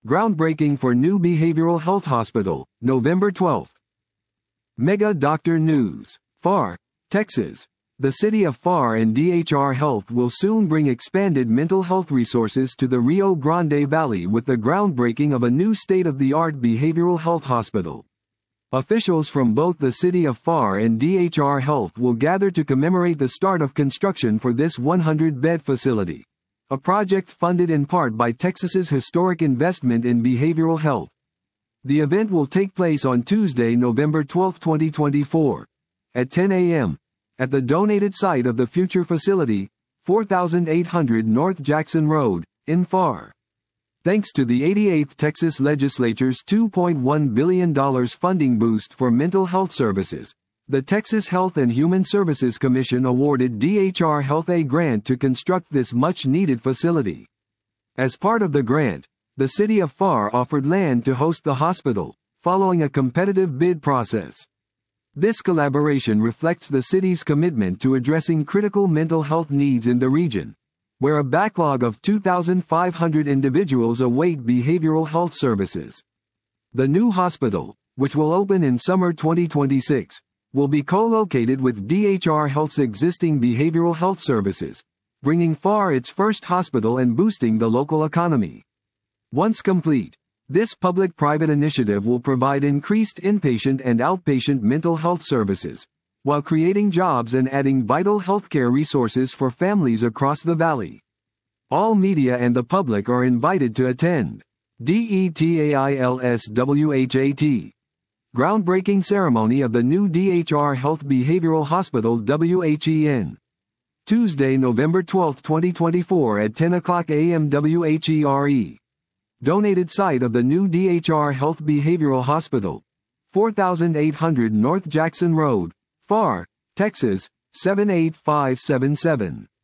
Groundbreaking for new behavioral health hospital, November 12. Mega Doctor News. Pharr, Texas. The city of Pharr and DHR Health will soon bring expanded mental health resources to the Rio Grande Valley with the groundbreaking of a new state-of-the-art behavioral health hospital. Officials from both the city of Pharr and DHR Health will gather to commemorate the start of construction for this 100-bed facility, a project funded in part by Texas's historic investment in behavioral health. The event will take place on Tuesday, November 12, 2024, at 10 a.m., at the donated site of the future facility, 4800 North Jackson Road, in Pharr. Thanks to the 88th Texas Legislature's $2.1 billion funding boost for mental health services, the Texas Health and Human Services Commission awarded DHR Health a grant to construct this much-needed facility. As part of the grant, the city of Pharr offered land to host the hospital, following a competitive bid process. This collaboration reflects the city's commitment to addressing critical mental health needs in the region, where a backlog of 2,500 individuals await behavioral health services. The new hospital, which will open in summer 2026, will be co-located with DHR Health's existing behavioral health services, bringing Pharr its first hospital and boosting the local economy. Once complete, this public-private initiative will provide increased inpatient and outpatient mental health services, while creating jobs and adding vital healthcare resources for families across the valley. All media and the public are invited to attend. DETAILSWHAT. Groundbreaking ceremony of the new DHR Health Behavioral Hospital WHEN. Tuesday, November 12, 2024 at 10 o'clock a.m. WHERE. Donated site of the new DHR Health Behavioral Hospital, 4800 North Jackson Road, Pharr, Texas, 78577.